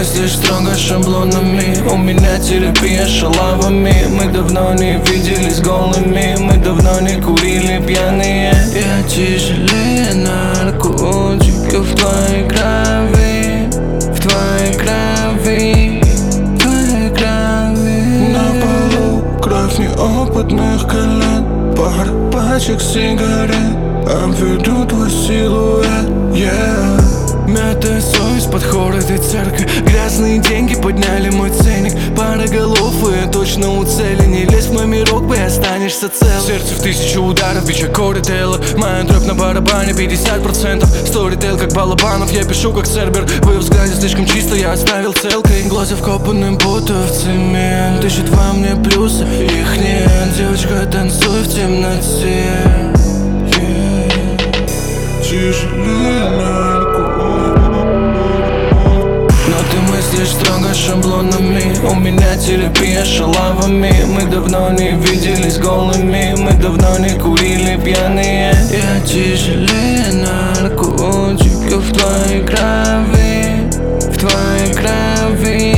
мыслишь строго шаблонами, у меня терапия шалавами. Мы давно не виделись голыми, мы давно не курили пьяные. Я тяжелее наркотиков в твоей крови, в твоей крови, в твоей крови. На полу кровь неопытных колен, пара пачек сигарет обведут твой силуэт, yeah. Мятая совесть под хор этой церкви. Грязные деньги подняли мой ценник. Пара голов, и я точно у цели. Не лезь в мой мирок, вы останешься цел. Сердце в 1000 ударов, бич аккорды Тейлор. Моя дробь на барабане 50%. Сторитейл как Балабанов, я пишу как Цербер. В ее взгляде слишком чисто, я оставил целкой. Глаза вкопаны будто в цемент. Ищет во мне плюсы, их нет. Девочка, танцуй в темноте, Тяжелее наркотиков. но ты мыслишь строго шаблонами, у меня терапия шалавами. Мы давно не виделись голыми, мы давно не курили пьяные. Я тяжелее наркотиков в твоей крови, в твоей крови.